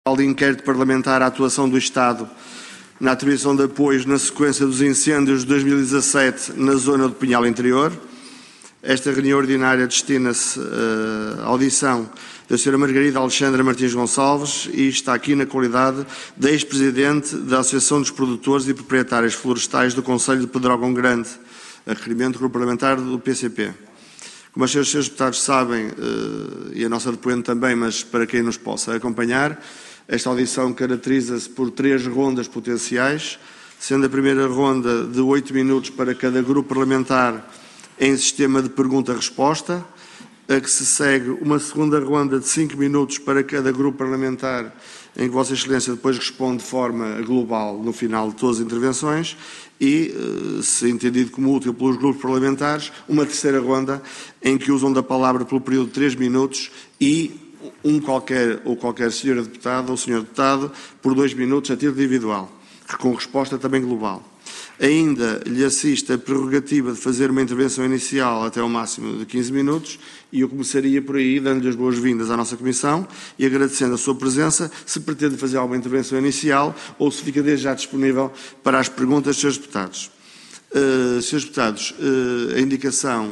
de inquérito parlamentar à atuação do Estado na atribuição de apoios na sequência dos incêndios de 2017 na zona do Pinhal Interior. Esta reunião ordinária destina-se à audição da Sra. Margarida Alexandra Martins Gonçalves e está aqui na qualidade de ex-presidente da Associação dos Produtores e Proprietários Florestais do Concelho de Pedrógão Grande, a requerimento do Grupo Parlamentar do PCP. Como os senhores deputados sabem, e a nossa depoente também, mas para quem nos possa acompanhar, esta audição caracteriza-se por 3 rondas potenciais, sendo a primeira ronda de 8 minutos para cada grupo parlamentar em sistema de pergunta-resposta, a que se segue uma segunda ronda de 5 minutos para cada grupo parlamentar, em que Vossa Excelência depois responde de forma global no final de todas as intervenções, e, se entendido como útil pelos grupos parlamentares, uma terceira ronda em que usam da palavra pelo período de 3 minutos e qualquer senhora deputada ou senhor deputado por 2 minutos a título individual, com resposta também global. Ainda lhe assiste a prerrogativa de fazer uma intervenção inicial até ao máximo de 15 minutos e eu começaria por aí, dando-lhe as boas-vindas à nossa Comissão e agradecendo a sua presença, se pretende fazer alguma intervenção inicial ou se fica desde já disponível para as perguntas dos senhores deputados. Senhores deputados, a indicação,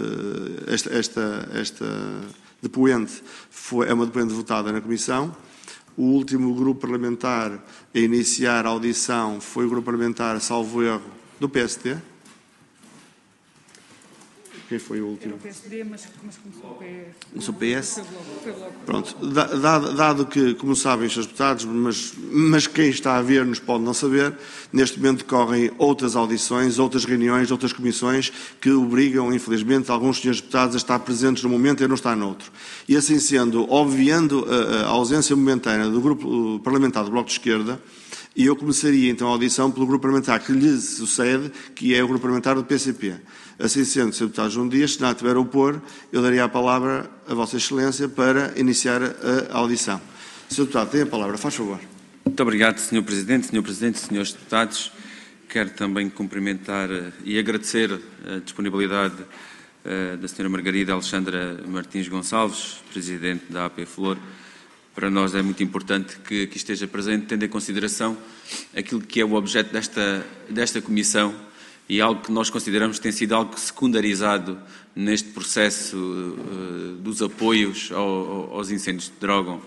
esta depoente é uma depoente votada na Comissão. O último grupo parlamentar a iniciar a audição foi o grupo parlamentar, salvo erro, do PSD. Quem foi o último? Era o PSD, mas começou o PS. Começou o PS? Foi logo. Pronto. Dado que, como sabem os senhores deputados, mas quem está a ver-nos pode não saber, neste momento decorrem outras audições, outras reuniões, outras comissões que obrigam, infelizmente, alguns senhores deputados a estar presentes no momento e não estar noutro. E assim sendo, obviando a ausência momentânea do grupo parlamentar do Bloco de Esquerda, e eu começaria então a audição pelo grupo parlamentar que lhe sucede, que é o grupo parlamentar do PCP. Assim sendo, Sr. Deputado João Dias, se nada tiver a opor, eu daria a palavra a Vossa Excelência para iniciar a audição. Sr. Deputado, tem a palavra, faz favor. Muito obrigado, Sr. Presidente, Srs. Deputados. Quero também cumprimentar e agradecer a disponibilidade da Sra. Margarida Alexandra Martins Gonçalves, Presidente da AP Flor. Para nós é muito importante que aqui esteja presente, tendo em consideração aquilo que é o objeto desta Comissão e algo que nós consideramos que tem sido algo secundarizado neste processo dos apoios aos incêndios de Pedrógão,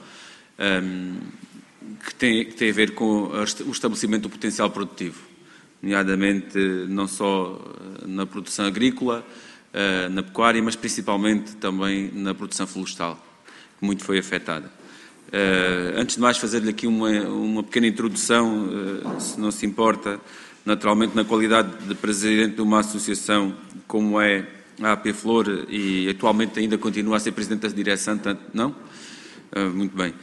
que tem a ver com o estabelecimento do potencial produtivo, nomeadamente não só na produção agrícola, na pecuária, mas principalmente também na produção florestal, que muito foi afetada. Antes de mais, fazer-lhe aqui uma pequena introdução, se não se importa, naturalmente na qualidade de Presidente de uma associação como é a AP Flor e atualmente ainda continua a ser Presidente da direção, não? Muito bem.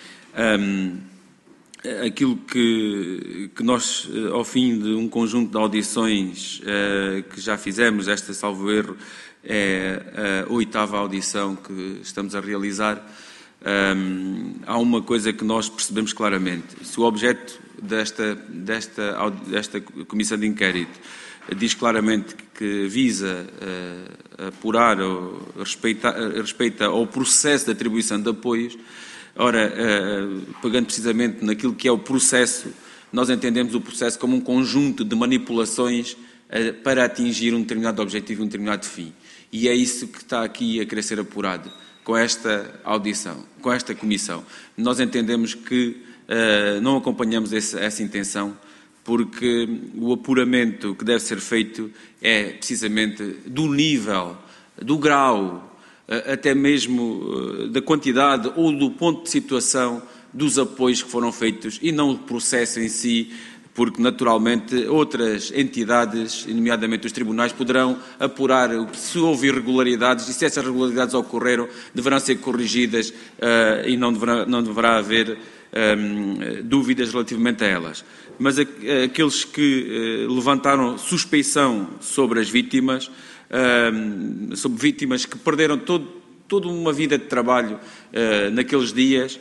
Aquilo que nós, ao fim de um conjunto de audições que já fizemos, esta, salvo erro, é a 8ª audição que estamos a realizar, há uma coisa que nós percebemos claramente. Se o objeto desta comissão de inquérito diz claramente que visa apurar ou respeita ao processo de atribuição de apoios, ora, pegando precisamente naquilo que é o processo, nós entendemos o processo como um conjunto de manipulações para atingir um determinado objetivo, um determinado fim. E é isso que está aqui a querer ser apurado com esta audição, com esta comissão. Nós entendemos que não acompanhamos essa intenção, porque o apuramento que deve ser feito é precisamente do nível, do grau, até mesmo da quantidade ou do ponto de situação dos apoios que foram feitos e não o processo em si, porque naturalmente outras entidades, nomeadamente os tribunais, poderão apurar se houve irregularidades e se essas irregularidades ocorreram, deverão ser corrigidas e não deverá haver dúvidas relativamente a elas. Mas aqueles que levantaram suspeição sobre as vítimas, sobre vítimas que perderam toda uma vida de trabalho naqueles dias,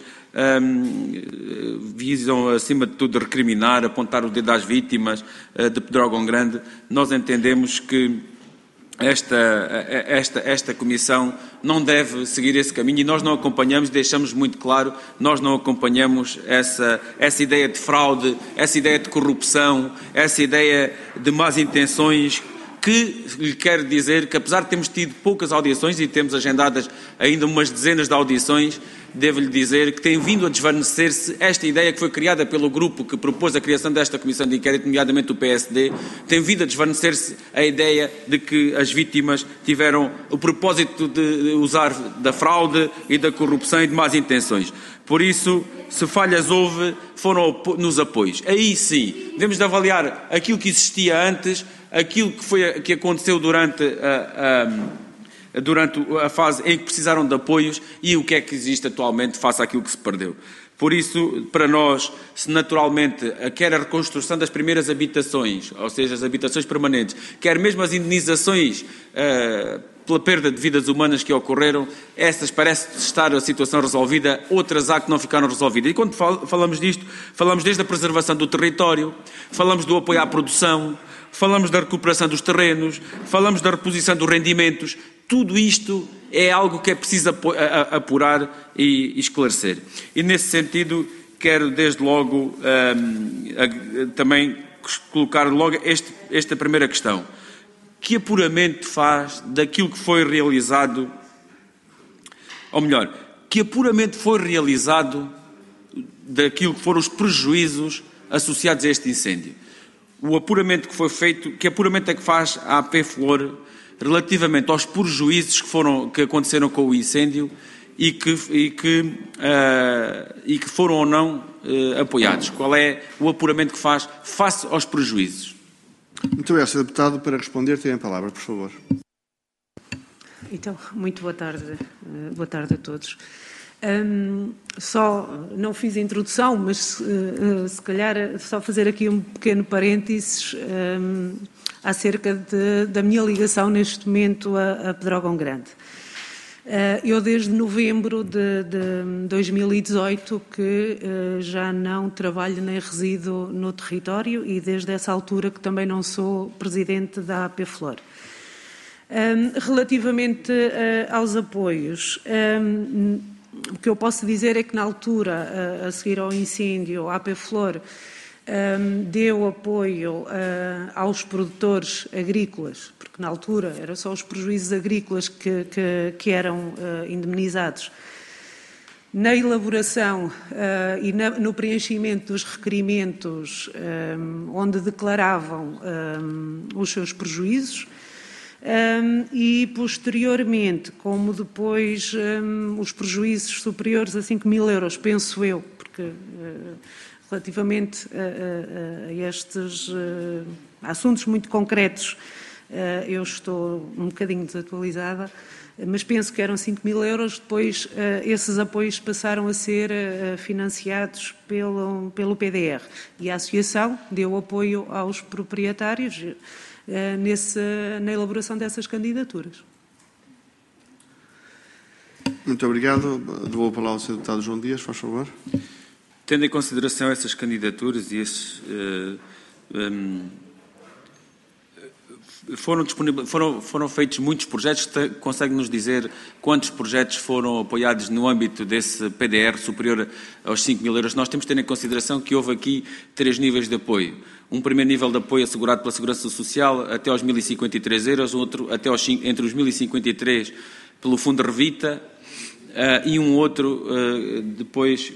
visam, acima de tudo, recriminar, apontar o dedo às vítimas de Pedrógão Grande. Nós entendemos que esta Comissão não deve seguir esse caminho, e nós não acompanhamos, deixamos muito claro, nós não acompanhamos essa ideia de fraude, essa ideia de corrupção, essa ideia de más intenções, que lhe quero dizer que, apesar de termos tido poucas audições e temos agendadas ainda umas dezenas de audições, devo-lhe dizer que tem vindo a desvanecer-se esta ideia que foi criada pelo grupo que propôs a criação desta Comissão de Inquérito, nomeadamente o PSD, tem vindo a desvanecer-se a ideia de que as vítimas tiveram o propósito de usar da fraude e da corrupção e de más intenções. Por isso, se falhas houve, foram nos apoios. Aí sim, devemos de avaliar aquilo que existia antes, aquilo que aconteceu durante a fase em que precisaram de apoios e o que é que existe atualmente face àquilo que se perdeu. Por isso, para nós, se naturalmente quer a reconstrução das primeiras habitações, ou seja, as habitações permanentes, quer mesmo as indenizações pela perda de vidas humanas que ocorreram, essas parece estar a situação resolvida, outras há que não ficaram resolvidas. E quando falamos disto, falamos desde a preservação do território, falamos do apoio à produção, falamos da recuperação dos terrenos, falamos da reposição dos rendimentos. Tudo isto é algo que é preciso apurar e esclarecer. E nesse sentido quero desde logo também colocar logo esta primeira questão. Que apuramento faz daquilo que foi realizado, ou melhor, que apuramento foi realizado daquilo que foram os prejuízos associados a este incêndio? O apuramento que foi feito, que apuramento é que faz a AP Flor relativamente aos prejuízos que aconteceram com o incêndio e que foram ou não apoiados? Qual é o apuramento que faz face aos prejuízos? Muito bem, Sr. Deputado, para responder tem a palavra, por favor. Então, muito boa tarde a todos. Só não fiz a introdução, mas se calhar só fazer aqui um pequeno parênteses acerca da minha ligação neste momento a Pedrógão Grande. Eu desde novembro de 2018 que já não trabalho nem resido no território e desde essa altura que também não sou presidente da AP Flor. Relativamente aos apoios, o que eu posso dizer é que na altura, a seguir ao incêndio, a AP Flor deu apoio aos produtores agrícolas, porque na altura eram só os prejuízos agrícolas que eram indemnizados, na elaboração e no preenchimento dos requerimentos onde declaravam os seus prejuízos. E posteriormente, como depois os prejuízos superiores a 5.000 euros, penso eu, porque relativamente a estes assuntos muito concretos eu estou um bocadinho desatualizada, mas penso que eram 5.000 euros, depois esses apoios passaram a ser financiados pelo PDR e a Associação deu apoio aos proprietários na elaboração dessas candidaturas. Muito obrigado. Dou a palavra ao Sr. Deputado João Dias, faz favor. Tendo em consideração essas candidaturas e esses foram feitos muitos projetos, consegue-nos dizer quantos projetos foram apoiados no âmbito desse PDR superior aos 5.000 euros? Nós temos de ter em consideração que houve aqui 3 níveis de apoio. Um primeiro nível de apoio assegurado pela Segurança Social até aos 1.053 euros, outro até entre os 1.053 pelo Fundo Revita e um outro depois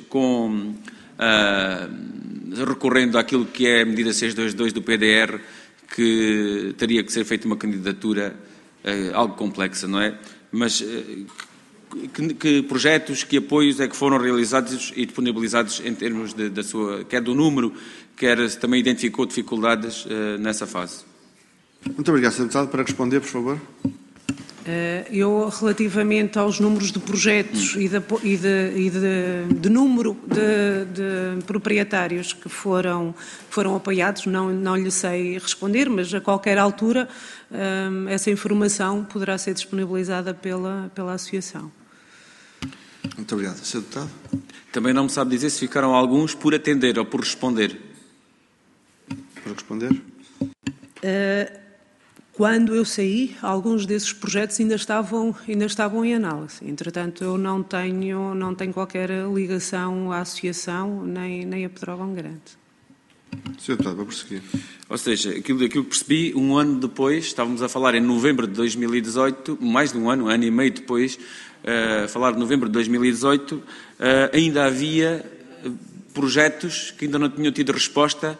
recorrendo àquilo que é a medida 622 do PDR, que teria que ser feita uma candidatura algo complexa, não é? Mas que projetos, que apoios é que foram realizados e disponibilizados em termos da sua, quer do número, quer também identificou dificuldades nessa fase? Muito obrigado, Sr. Deputado. Para responder, por favor. Eu, relativamente aos números de projetos e de número de proprietários que foram apoiados, não lhe sei responder, mas a qualquer altura essa informação poderá ser disponibilizada pela Associação. Muito obrigado. Sr. Deputado. Também não me sabe dizer se ficaram alguns por atender ou por responder. Para responder. Quando eu saí, alguns desses projetos ainda estavam em análise. Entretanto, eu não tenho qualquer ligação à associação nem a Pedrógão Grande. Sr. Deputado, para prosseguir. Ou seja, aquilo que percebi, um ano depois, estávamos a falar em novembro de 2018, mais de um ano e meio depois, a falar de novembro de 2018, ainda havia projetos que ainda não tinham tido resposta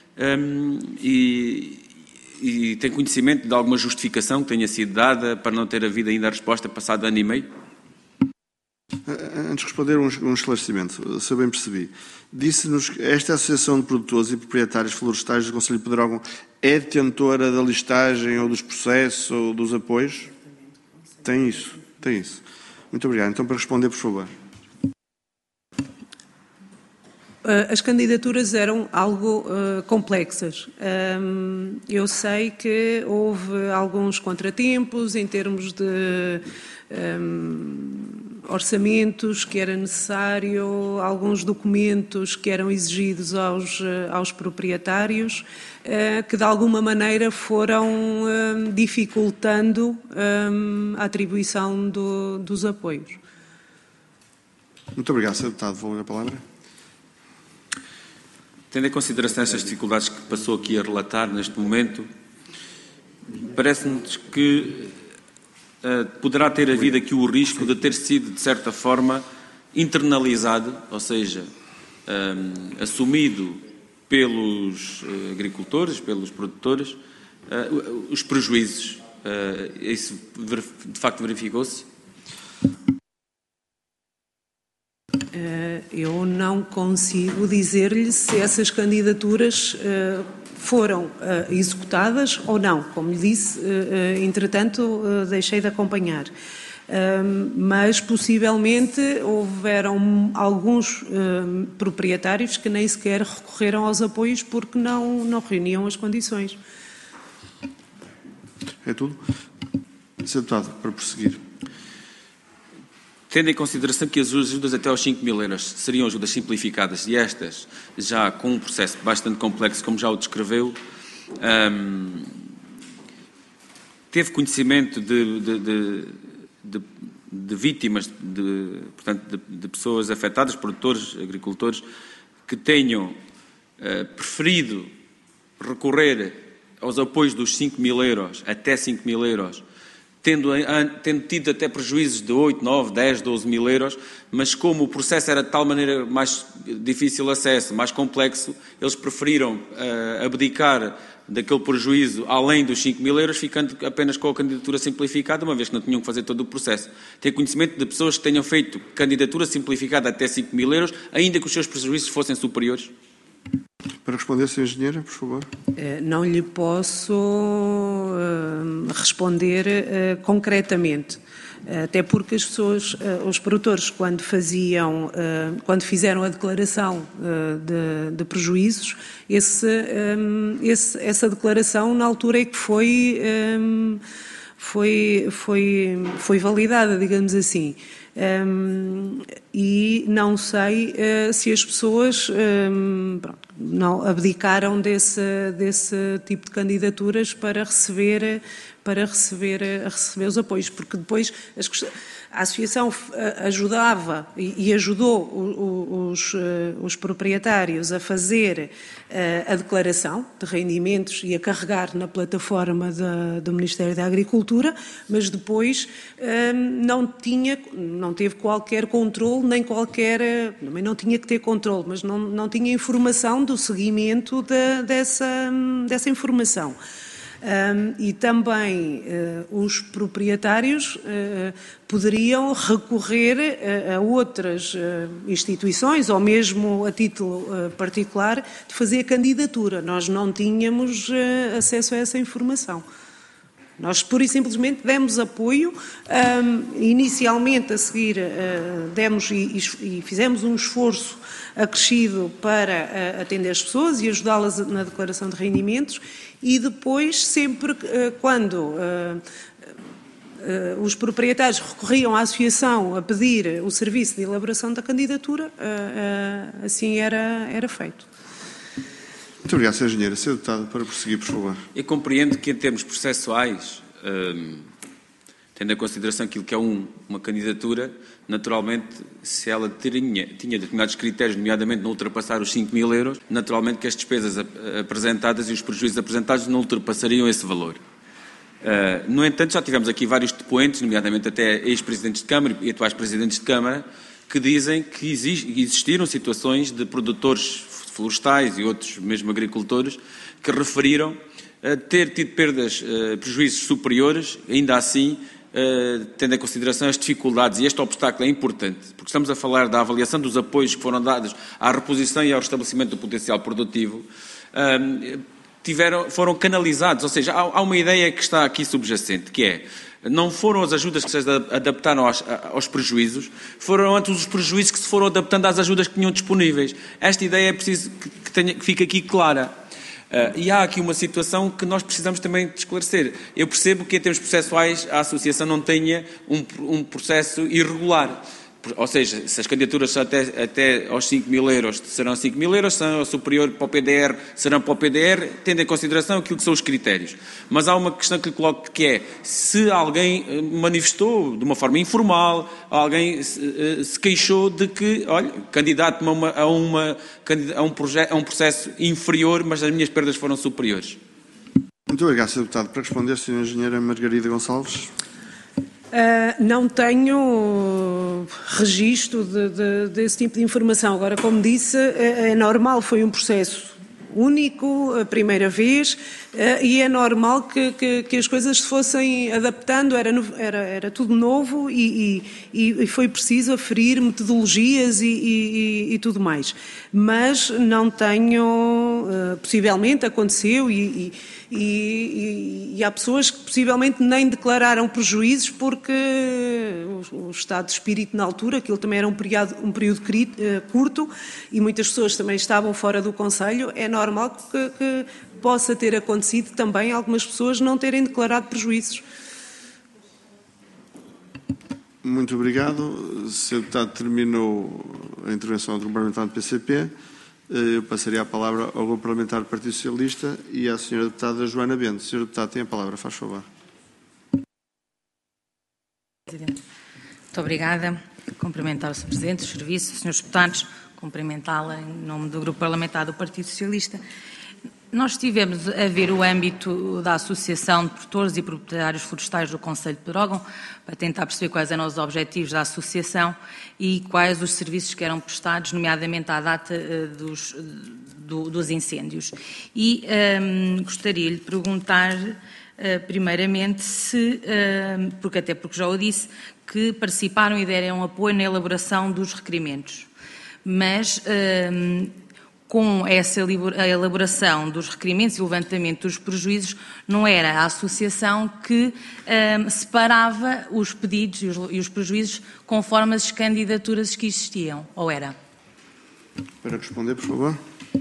e tem conhecimento de alguma justificação que tenha sido dada para não ter havido ainda a resposta passado ano e meio? Antes de responder, um esclarecimento, se eu bem percebi. Disse-nos que esta Associação de Produtores e Proprietários Florestais do Concelho de Pedrógão é detentora da listagem ou dos processos ou dos apoios? Tem isso. Muito obrigado. Então, para responder, por favor. As candidaturas eram algo complexas. Eu sei que houve alguns contratempos em termos de orçamentos que era necessário, alguns documentos que eram exigidos aos proprietários, que de alguma maneira foram dificultando a atribuição dos apoios. Muito obrigado, Sr. Deputado. Vou ler a palavra. Tendo em consideração estas dificuldades que passou aqui a relatar neste momento, parece-nos que poderá ter havido aqui o risco de ter sido, de certa forma, internalizado, ou seja, assumido pelos agricultores, pelos produtores, os prejuízos. Isso de facto verificou-se? Eu não consigo dizer-lhe se essas candidaturas foram executadas ou não. Como lhe disse, entretanto, deixei de acompanhar. Mas, possivelmente, houveram alguns proprietários que nem sequer recorreram aos apoios porque não reuniam as condições. É tudo? Sr. Deputado, para prosseguir. Tendo em consideração que as ajudas até aos 5.000 euros seriam ajudas simplificadas e estas já com um processo bastante complexo, como já o descreveu, teve conhecimento de vítimas, portanto, de pessoas afetadas, produtores, agricultores, que tenham preferido recorrer aos apoios dos 5.000 euros, até 5.000 euros, tendo tido até prejuízos de 8, 9, 10, 12 mil euros, mas como o processo era de tal maneira mais difícil acesso, mais complexo, eles preferiram abdicar daquele prejuízo além dos 5.000 euros, ficando apenas com a candidatura simplificada, uma vez que não tinham que fazer todo o processo. Tem conhecimento de pessoas que tenham feito candidatura simplificada até 5.000 euros, ainda que os seus prejuízos fossem superiores? Para responder, Sra. Engenheira, por favor. Não lhe posso responder concretamente, até porque as pessoas, os produtores, quando fizeram a declaração de prejuízos, essa declaração na altura é que foi validada, digamos assim. E não sei se as pessoas não abdicaram desse tipo de candidaturas para receber os apoios, porque depois a Associação ajudava e ajudou os proprietários a fazer a declaração de rendimentos e a carregar na plataforma do Ministério da Agricultura, mas depois não teve qualquer controle, também não tinha que ter controle, mas não tinha informação do seguimento dessa informação. E também os proprietários poderiam recorrer a outras instituições, ou mesmo a título particular, de fazer candidatura. Nós não tínhamos acesso a essa informação. Nós, pura e simplesmente, demos apoio, inicialmente a seguir demos e fizemos um esforço acrescido para atender as pessoas e ajudá-las na declaração de rendimentos, e depois, sempre quando os proprietários recorriam à associação a pedir o serviço de elaboração da candidatura, assim era feito. Muito obrigado, Sr. Engenheiro. Sr. Deputado, para prosseguir, por favor. Eu compreendo que, em termos processuais, tendo em consideração aquilo que é uma candidatura, naturalmente, se ela tinha determinados critérios, nomeadamente não ultrapassar os 5.000 euros, naturalmente que as despesas apresentadas e os prejuízos apresentados não ultrapassariam esse valor. No entanto, já tivemos aqui vários depoentes, nomeadamente até ex-presidentes de Câmara e atuais presidentes de Câmara, que dizem que existiram situações de produtores florestais e outros, mesmo agricultores, que referiram ter tido prejuízos superiores, ainda assim, tendo em consideração as dificuldades, e este obstáculo é importante, porque estamos a falar da avaliação dos apoios que foram dados à reposição e ao restabelecimento do potencial produtivo, foram canalizados, ou seja, há uma ideia que está aqui subjacente, que é, não foram as ajudas que se adaptaram aos prejuízos, foram antes os prejuízos que se foram adaptando às ajudas que tinham disponíveis. Esta ideia é preciso que fique aqui clara. E há aqui uma situação que nós precisamos também de esclarecer. Eu percebo que, em termos processuais, a associação não tenha um processo irregular. Ou seja, se as candidaturas até aos 5.000 euros serão 5.000 euros, se são superior para o PDR, serão para o PDR, tendo em consideração aquilo que são os critérios. Mas há uma questão que lhe coloco, que é, se alguém manifestou de uma forma informal, alguém se queixou de que, olha, candidato-me a um processo inferior, mas as minhas perdas foram superiores. Muito obrigado, Sr. Deputado. Para responder, Sra. Engenheira Margarida Gonçalves. Não tenho registro desse tipo de informação. Agora, como disse, é normal, foi um processo único, a primeira vez, e é normal que as coisas se fossem adaptando, era tudo novo e foi preciso aferir metodologias e tudo mais. Mas não tenho, possivelmente aconteceu e há pessoas que possivelmente nem declararam prejuízos porque o estado de espírito na altura, aquilo também era um período curto e muitas pessoas também estavam fora do Conselho, é normal que possa ter acontecido também algumas pessoas não terem declarado prejuízos. Muito obrigado. O Sr. Deputado terminou a intervenção do Grupo Parlamentar do PCP. Eu passaria a palavra ao Grupo Parlamentar do Partido Socialista e à Sra. Deputada Joana Bento. Sr. Deputado, tem a palavra, faz favor. Presidente. Muito obrigada. Cumprimentar o Sr. Presidente, os serviços, os Srs. Deputados, cumprimentá-la em nome do Grupo Parlamentar do Partido Socialista. Nós estivemos a ver o âmbito da Associação de Produtores e Proprietários Florestais do Concelho de Pedrógão para tentar perceber quais eram os objetivos da associação e quais os serviços que eram prestados, nomeadamente à data dos incêndios. E gostaria de perguntar, primeiramente, porque já o disse, que participaram e deram apoio na elaboração dos requerimentos. Mas com essa elaboração dos requerimentos e o levantamento dos prejuízos, não era a associação que separava os pedidos e os prejuízos conforme as candidaturas que existiam, ou era? Para responder, por favor.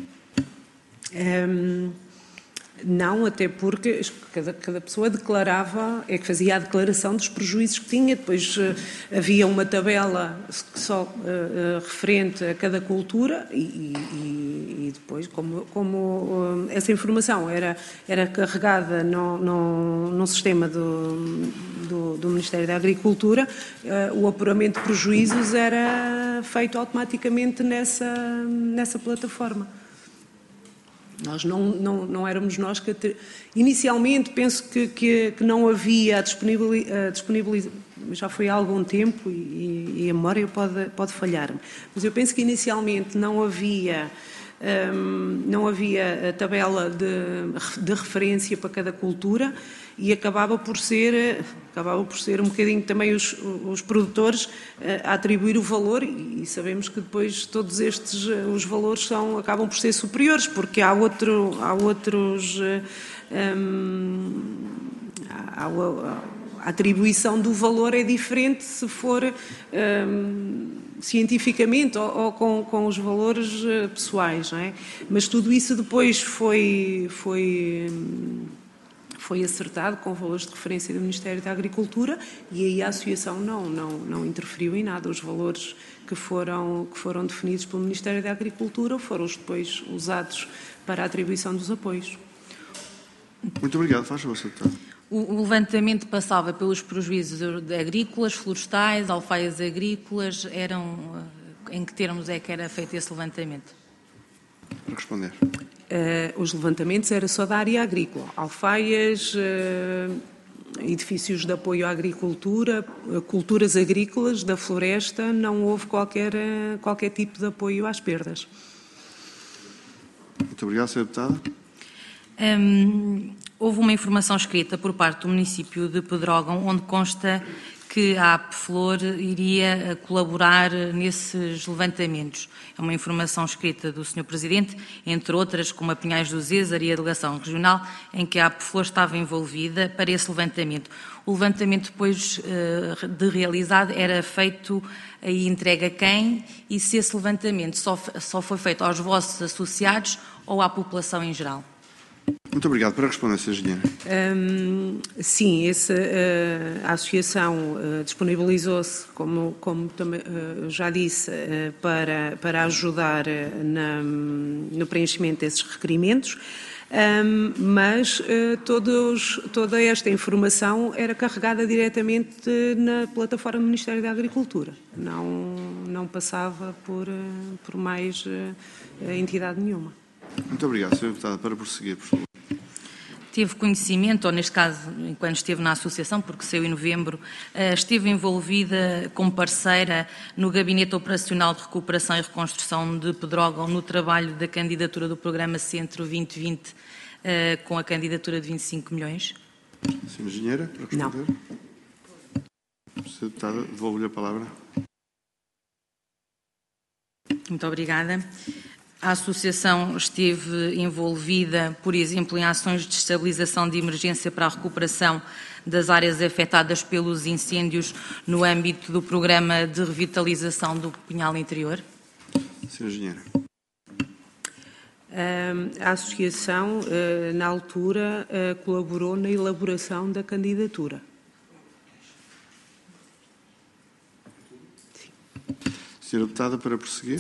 Não, até porque cada pessoa declarava, é que fazia a declaração dos prejuízos que tinha, depois havia uma tabela só referente a cada cultura e depois, como essa informação era carregada no sistema do Ministério da Agricultura, o apuramento de prejuízos era feito automaticamente nessa plataforma. Nós não éramos nós que... Inicialmente penso que não havia a disponibilidade, já foi há algum tempo e a memória pode falhar-me, mas eu penso que inicialmente não havia a tabela de referência para cada cultura e acabava por ser um bocadinho também os produtores a atribuir o valor e sabemos que depois todos os valores acabam por ser superiores porque a atribuição do valor é diferente se for cientificamente ou com os valores pessoais, não é? Mas tudo isso depois foi foi acertado com valores de referência do Ministério da Agricultura e aí a Associação não interferiu em nada. Os valores que foram definidos pelo Ministério da Agricultura foram os depois usados para a atribuição dos apoios. Muito obrigado. Faz favor, Sr. Deputado. O levantamento passava pelos prejuízos agrícolas, florestais, alfaias agrícolas. Em que termos é que era feito esse levantamento? Para responder. Os levantamentos era só da área agrícola. Alfaias, edifícios de apoio à agricultura, culturas agrícolas, da floresta, não houve qualquer tipo de apoio às perdas. Muito obrigado, Sr. Deputada. Houve uma informação escrita por parte do município de Pedrógão, onde consta que a APFlor iria colaborar nesses levantamentos. É uma informação escrita do Sr. Presidente, entre outras, como a Pinhais do Zézar e a Delegação Regional, em que a APFlor estava envolvida para esse levantamento. O levantamento, depois de realizado, era feito e entregue a quem? E se esse levantamento só foi feito aos vossos associados ou à população em geral? Muito obrigado. Para responder, Sra. Engenheira. Sim, a Associação disponibilizou-se, como também já disse, para ajudar no preenchimento desses requerimentos, mas toda esta informação era carregada diretamente na plataforma do Ministério da Agricultura, não passava por mais entidade nenhuma. Muito obrigado, Sr. Deputado. Para prosseguir, por favor. Teve conhecimento, ou neste caso, enquanto esteve na associação, porque saiu em novembro, esteve envolvida como parceira no Gabinete Operacional de Recuperação e Reconstrução de Pedrógão no trabalho da candidatura do Programa Centro 2020 com a candidatura de 25 milhões? Sra. Engenheira, para responder. Não. Sra. Deputada, devolvo-lhe a palavra. Muito obrigada. A Associação esteve envolvida, por exemplo, em ações de estabilização de emergência para a recuperação das áreas afetadas pelos incêndios no âmbito do Programa de Revitalização do Pinhal Interior? Sra. Engenheira. A Associação, na altura, colaborou na elaboração da candidatura. Sra. Deputada, para prosseguir.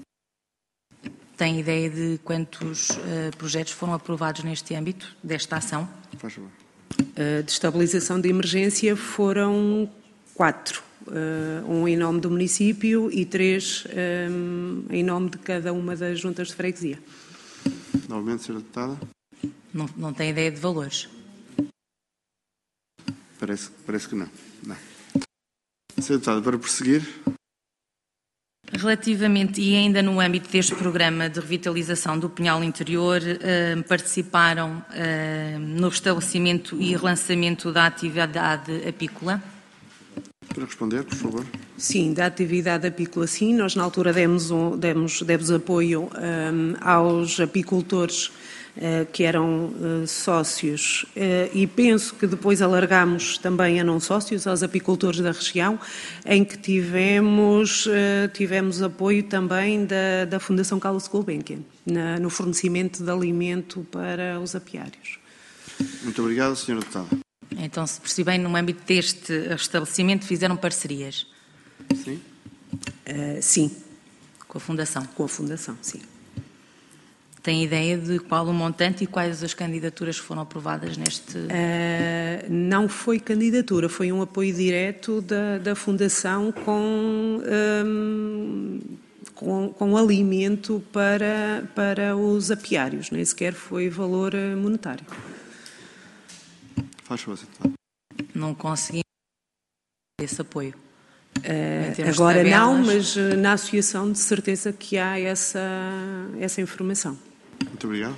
Tem ideia de quantos projetos foram aprovados neste âmbito, desta ação? Faz favor. De estabilização de emergência foram 4. Um em nome do município e 3 em nome de cada uma das juntas de freguesia. Novamente, Sra. Deputada. Não tem ideia de valores? Parece que não. Sra. Deputada, para prosseguir. Relativamente, e ainda no âmbito deste programa de revitalização do Pinhal Interior, participaram no restabelecimento e relançamento da atividade apícola? Para responder, por favor. Sim, da atividade apícola, sim. Nós, na altura, demos apoio aos apicultores que eram sócios e penso que depois alargámos também a não sócios, aos apicultores da região, em que tivemos apoio também da Fundação Carlos Gulbenkian no fornecimento de alimento para os apiários. Muito obrigado, Sra. Deputada. Então, se percebi bem, no âmbito deste estabelecimento fizeram parcerias? Sim. Sim. Com a Fundação? Com a Fundação, sim. Tem ideia de qual o montante e quais as candidaturas foram aprovadas neste... Não foi candidatura, foi um apoio direto da Fundação com alimento para os apiários, nem sequer foi valor monetário. Faz favor, Sra. Deputada. Não consegui esse apoio. Agora não, mas na associação de certeza que há essa informação. Muito obrigado.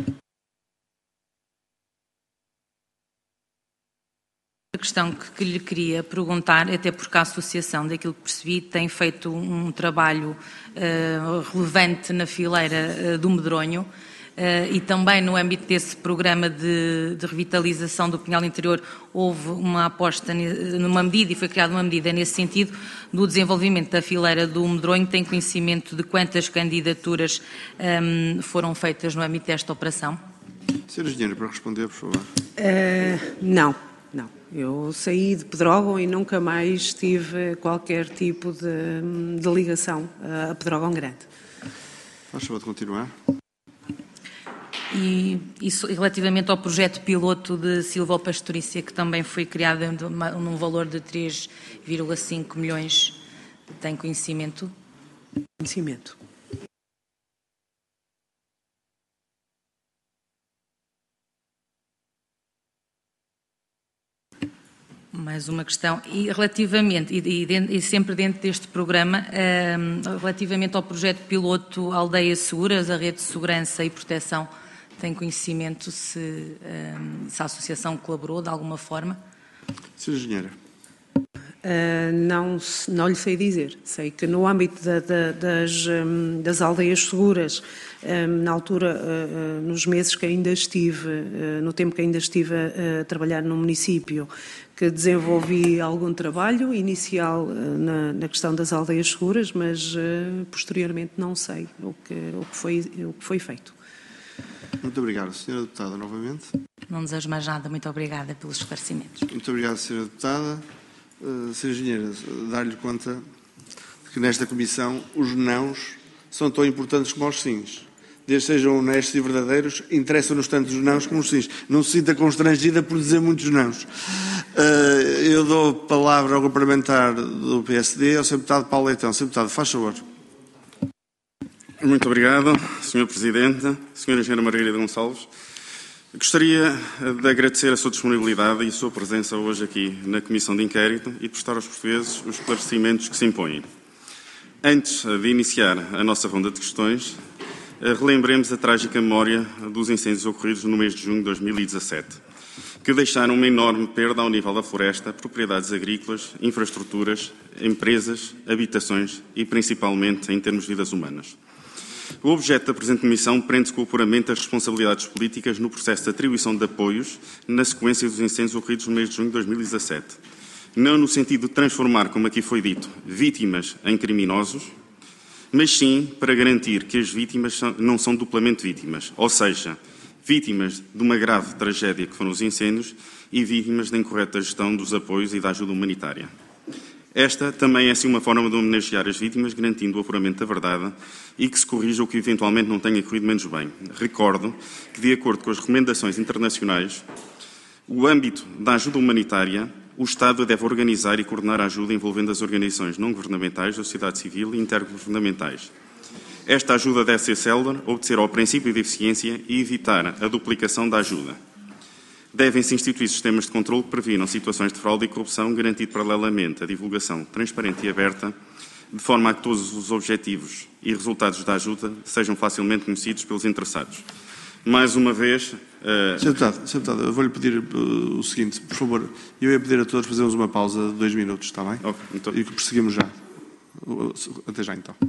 A questão que lhe queria perguntar, até porque a associação, daquilo que percebi, tem feito um trabalho relevante na fileira do Medronho e também no âmbito desse programa de revitalização do Pinhal Interior houve uma aposta numa medida e foi criada uma medida nesse sentido do desenvolvimento da fileira do Medronho. Tem conhecimento de quantas candidaturas foram feitas no âmbito desta operação? Senhora Engenheira, para responder, por favor. Não, não. Eu saí de Pedrógão e nunca mais tive qualquer tipo de ligação a Pedrógão Grande. Faz favor de continuar. E isso relativamente ao projeto piloto de silvopastorícia, que também foi criado num valor de 3,5 milhões, tem conhecimento? Conhecimento. Mais uma questão. E relativamente, e sempre dentro deste programa, relativamente ao projeto piloto Aldeias Seguras, a rede de segurança e proteção, tem conhecimento se a associação colaborou de alguma forma? Senhora Engenheira. Não lhe sei dizer. Sei que no âmbito das aldeias seguras, na altura, nos meses que ainda estive, no tempo que ainda estive a trabalhar no município, que desenvolvi algum trabalho inicial na questão das aldeias seguras, mas posteriormente não sei o que foi feito. Muito obrigado. Senhora Deputada, novamente. Não desejo mais nada. Muito obrigada pelos esclarecimentos. Muito obrigado, Senhora Deputada. Senhora Engenheira, dar-lhe conta de que nesta Comissão os nãos são tão importantes como os sims. Desde que sejam honestos e verdadeiros, interessam-nos tanto os nãos como os sims. Não se sinta constrangida por dizer muitos nãos. Eu dou a palavra ao Grupo Parlamentar do PSD, ao Sr. Deputado Paulo Leitão. Sr. Deputado, faz favor. Muito obrigado, Sr. Presidente, Sra. Engenheira Margarida Gonçalves. Gostaria de agradecer a sua disponibilidade e a sua presença hoje aqui na Comissão de Inquérito e prestar aos portugueses os esclarecimentos que se impõem. Antes de iniciar a nossa ronda de questões, relembremos a trágica memória dos incêndios ocorridos no mês de junho de 2017, que deixaram uma enorme perda ao nível da floresta, propriedades agrícolas, infraestruturas, empresas, habitações e, principalmente, em termos de vidas humanas. O objeto da presente comissão prende-se com o apuramento das responsabilidades políticas no processo de atribuição de apoios na sequência dos incêndios ocorridos no mês de junho de 2017. Não no sentido de transformar, como aqui foi dito, vítimas em criminosos, mas sim para garantir que as vítimas não são duplamente vítimas, ou seja, vítimas de uma grave tragédia que foram os incêndios e vítimas da incorreta gestão dos apoios e da ajuda humanitária. Esta também é, assim, uma forma de homenagear as vítimas, garantindo o apuramento da verdade e que se corrija o que eventualmente não tenha corrido menos bem. Recordo que, de acordo com as recomendações internacionais, o âmbito da ajuda humanitária, o Estado deve organizar e coordenar a ajuda envolvendo as organizações não governamentais, da sociedade civil e intergovernamentais. Esta ajuda deve ser célere, obedecer ao princípio de eficiência e evitar a duplicação da ajuda. Devem-se instituir sistemas de controle que previnam situações de fraude e corrupção, garantindo paralelamente a divulgação transparente e aberta, de forma a que todos os objetivos e resultados da ajuda sejam facilmente conhecidos pelos interessados. Mais uma vez... Sr. Deputado, eu vou-lhe pedir o seguinte, por favor, eu ia pedir a todos fazermos uma pausa de 2 minutos, está bem? Ok, então... E que prosseguimos já. Até já, então.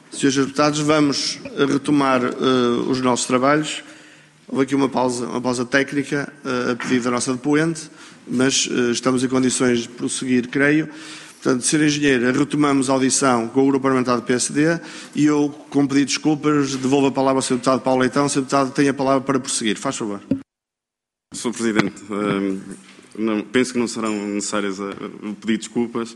Senhores deputados, vamos retomar os nossos trabalhos. Houve aqui uma pausa técnica a pedido da nossa depoente, mas estamos em condições de prosseguir, creio. Portanto, Sr. Engenheiro, retomamos a audição com o Grupo Parlamentar do PSD e eu, com pedido de desculpas, devolvo a palavra ao Sr. Deputado Paulo Leitão. O Sr. Deputado tem a palavra para prosseguir. Faz favor. Sr. Presidente, penso que não serão necessárias o pedido de desculpas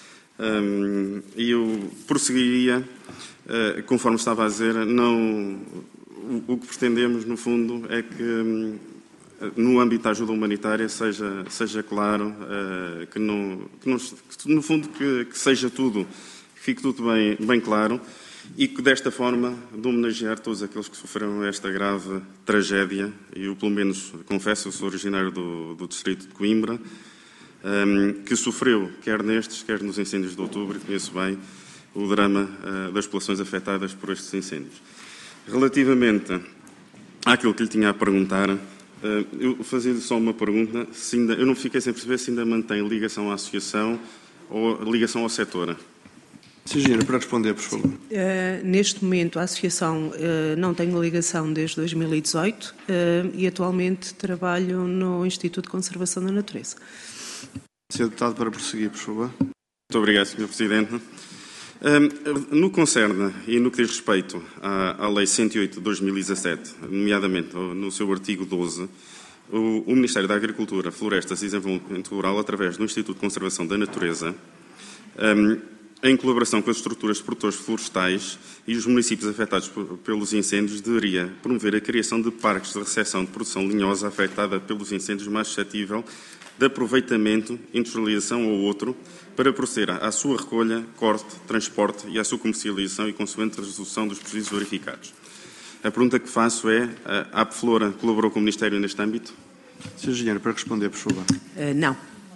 e eu prosseguiria, conforme estava a dizer, o que pretendemos, no fundo, é que no âmbito da ajuda humanitária seja claro que no fundo que seja tudo, que fique tudo bem claro e que desta forma de homenagear todos aqueles que sofreram esta grave tragédia. Eu, pelo menos, confesso, eu sou originário do distrito de Coimbra, que sofreu, quer nestes, quer nos incêndios de outubro, e conheço bem o drama das populações afetadas por estes incêndios. Relativamente àquilo que lhe tinha a perguntar, eu fazia-lhe só uma pergunta. Eu não fiquei sem perceber se ainda mantém ligação à associação ou ligação ao setor. Sr. Engenheiro, para responder, por favor. Neste momento, a associação não tem ligação desde 2018 e atualmente trabalho no Instituto de Conservação da Natureza. Sr. Deputado, para prosseguir, por favor. Muito obrigado, Sr. Presidente. No que concerne e no que diz respeito à Lei 108 de 2017, nomeadamente no seu artigo 12, o Ministério da Agricultura, Florestas e Desenvolvimento Rural, através do Instituto de Conservação da Natureza, em colaboração com as estruturas de produtores florestais e os municípios afetados pelos incêndios, deveria promover a criação de parques de recepção de produção linhosa afetada pelos incêndios mais suscetível de aproveitamento, industrialização ou outro, para proceder à sua recolha, corte, transporte e à sua comercialização e consequente resolução dos prejuízos verificados. A pergunta que faço é: a APFlora colaborou com o Ministério neste âmbito? Sr. Engenheiro, para responder, por favor. Não.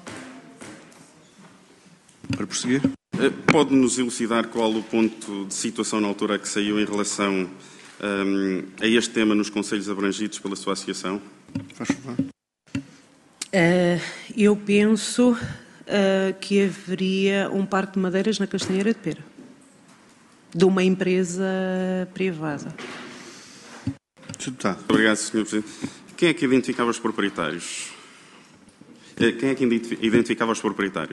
Para prosseguir. Pode-nos elucidar qual o ponto de situação na altura que saiu em relação a este tema nos concelhos abrangidos pela sua associação? Faz favor. Eu penso que haveria um parque de madeiras na Castanheira de Pera, de uma empresa privada. Sr. Deputado. Obrigado, Sr. Presidente. Quem é que identificava os proprietários? Quem é que identificava os proprietários?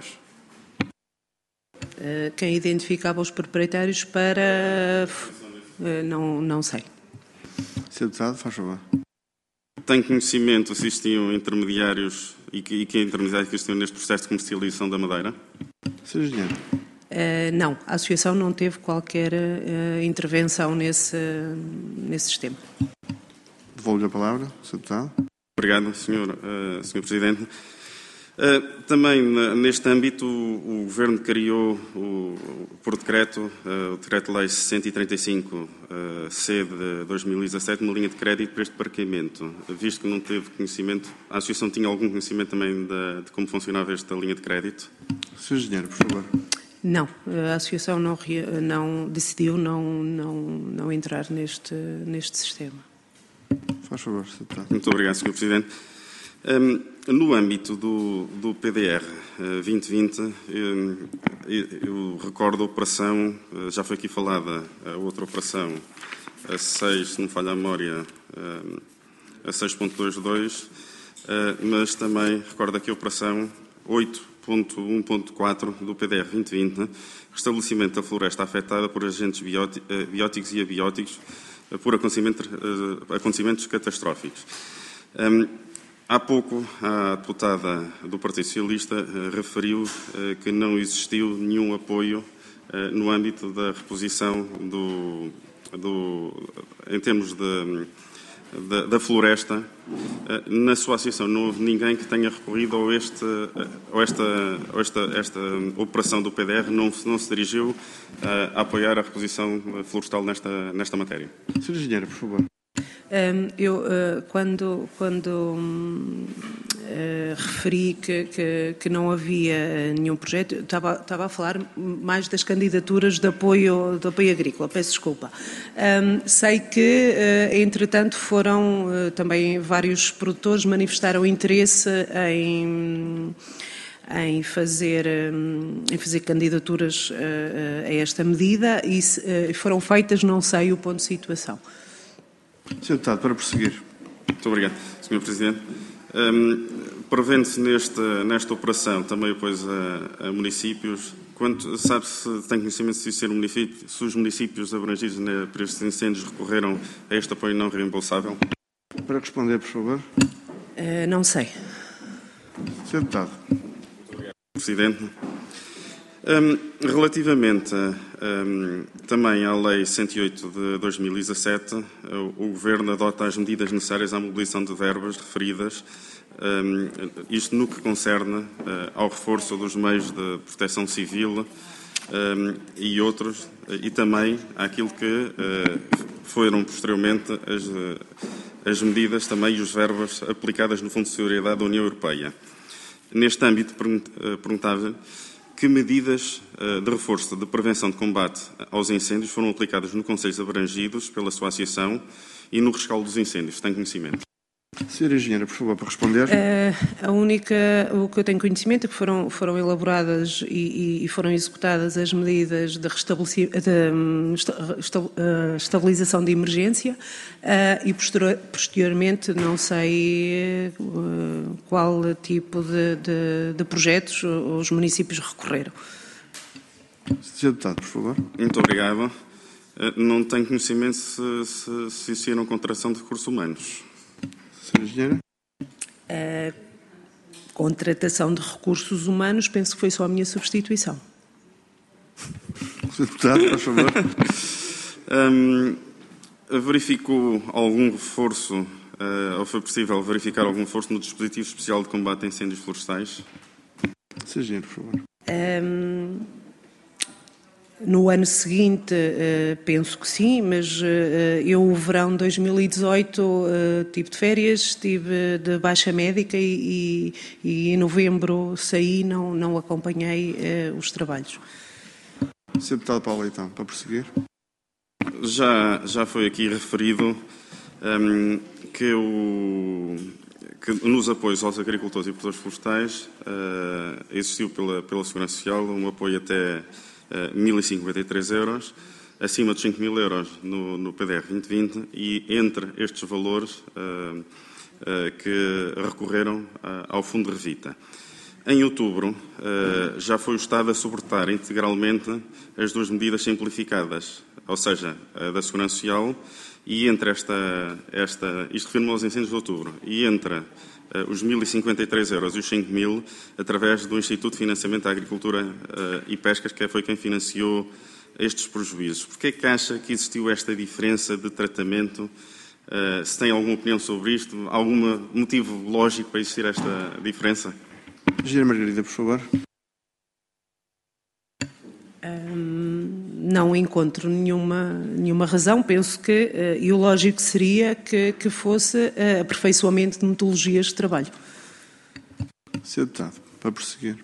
Quem identificava os proprietários para... Não sei. Sr. Deputado, faz favor. Tem conhecimento se existiam intermediários e que intermediários que existiam neste processo de comercialização da madeira? Sr. Engenheiro. Não, a associação não teve qualquer intervenção nesse sistema. Devolvo-lhe a palavra, Sr. Deputado. Obrigado, Sr. Presidente. Também neste âmbito o Governo criou por decreto o Decreto-Lei 135-C de 2017 uma linha de crédito para este parqueamento. Visto que não teve conhecimento, a Associação tinha algum conhecimento também de como funcionava esta linha de crédito? Sr. Engenheiro, por favor. Não, a Associação decidiu não entrar neste sistema. Faz favor, Sr. Deputado. Muito obrigado, Sr. Presidente. No âmbito do PDR 2020, eu recordo a operação, já foi aqui falada, a outra operação, a 6, se não falha a memória, a 6.22, mas também recordo aqui a operação 8.1.4 do PDR 2020, restabelecimento da floresta afetada por agentes bióticos e abióticos por acontecimentos catastróficos. Há pouco, a deputada do Partido Socialista referiu que não existiu nenhum apoio no âmbito da reposição em termos da floresta. Na sua associação não houve ninguém que tenha recorrido a esta operação do PDR, não se dirigiu a apoiar a reposição florestal nesta matéria. Sr. Engenheiro, por favor. Eu, quando referi que não havia nenhum projeto, estava a falar mais das candidaturas de apoio agrícola, peço desculpa. Sei que, entretanto, foram também vários produtores manifestaram interesse em fazer candidaturas a esta medida e foram feitas, não sei o ponto de situação. Sr. Deputado, para prosseguir. Muito obrigado, Sr. Presidente. Prevendo-se nesta operação também apoios a municípios, sabe-se, tem conhecimento se os municípios abrangidos por estes incêndios recorreram a este apoio não reembolsável? Para responder, por favor. Não sei. Sr. Deputado. Obrigado, Presidente. Relativamente também à Lei 108 de 2017, o Governo adota as medidas necessárias à mobilização de verbas referidas, isto no que concerne ao reforço dos meios de proteção civil e outros, e também àquilo que foram posteriormente as medidas também e os verbas aplicadas no Fundo de Solidariedade da União Europeia. Neste âmbito, perguntava que medidas de reforço de prevenção de combate aos incêndios foram aplicadas no concelhos abrangidos pela sua associação e no rescaldo dos incêndios. Tem conhecimento? Senhora Engenheira, por favor, para responder. O que eu tenho conhecimento é que foram elaboradas e foram executadas as medidas de estabilização de emergência e posteriormente não sei qual tipo de projetos os municípios recorreram. Sr. Deputado, por favor. Muito obrigado. Não tenho conhecimento se existiram contratação de recursos humanos. Senhora Engenheira. Contratação de recursos humanos, penso que foi só a minha substituição. Sr. Deputado, por favor. Verificou algum reforço, ou foi possível verificar algum reforço no dispositivo especial de combate a incêndios florestais? Senhora Engenheira, por favor. No ano seguinte, penso que sim, mas eu, o verão de 2018, tive de férias, estive de baixa médica e em novembro saí, não acompanhei os trabalhos. Sr. Deputado Paulo Leitão, para prosseguir. Já foi aqui referido que nos apoios aos agricultores e produtores florestais existiu pela Segurança Social um apoio até 1.053 euros, acima dos 5.000 euros no PDR 2020 e entre estes valores que recorreram ao Fundo Revita. Em outubro, já foi o Estado a suportar integralmente as duas medidas simplificadas, ou seja, a da Segurança Social e entre isto refere-me aos incêndios de outubro, e entre os 1.053 euros e os 5.000, através do Instituto de Financiamento da Agricultura e Pescas, que foi quem financiou estes prejuízos. Porquê é que acha que existiu esta diferença de tratamento? Se tem alguma opinião sobre isto? Algum motivo lógico para existir esta diferença? Engenheira Margarida, por favor. Não encontro nenhuma razão. Penso que e o lógico seria que fosse aperfeiçoamento de metodologias de trabalho. Sr. Deputado, para prosseguir.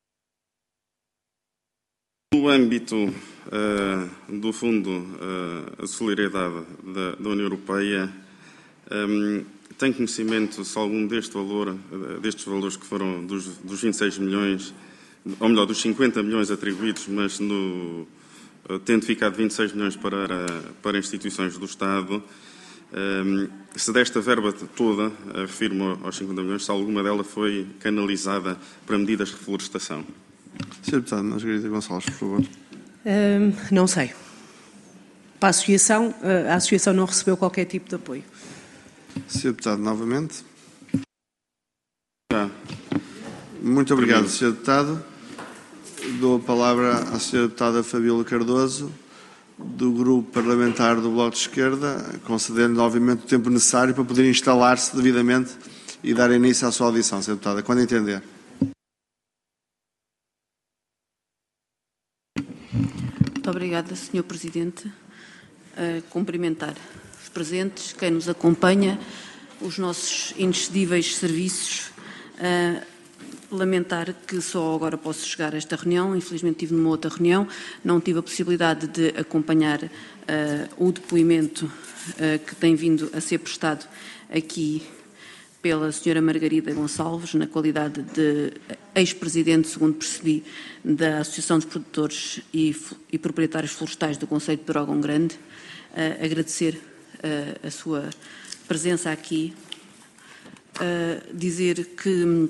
No âmbito do Fundo de Solidariedade da União Europeia, tem conhecimento se algum destes valores que foram dos 26 milhões, ou melhor, dos 50 milhões atribuídos, mas tendo ficado 26 milhões para instituições do Estado, se desta verba toda, refiro-me aos 50 milhões, se alguma dela foi canalizada para medidas de reflorestação? Sr. Deputado Margarida Gonçalves, por favor. Não sei. Para a associação não recebeu qualquer tipo de apoio. Sr. Deputado, novamente. Muito obrigado, Sr. Deputado. Dou a palavra à Sra. Deputada Fabíola Cardoso, do Grupo Parlamentar do Bloco de Esquerda, concedendo novamente o tempo necessário para poder instalar-se devidamente e dar início à sua audição, Sra. Deputada, quando entender. Muito obrigada, Sr. Presidente. Cumprimentar os presentes, quem nos acompanha, os nossos inexcedíveis serviços. Lamentar que só agora posso chegar a esta reunião, infelizmente estive numa outra reunião, não tive a possibilidade de acompanhar o depoimento que tem vindo a ser prestado aqui pela Sra. Margarida Gonçalves, na qualidade de ex-presidente, segundo percebi, da Associação dos Produtores e Proprietários Florestais do Concelho de Pedrógão Grande. Agradecer a sua presença aqui. Dizer que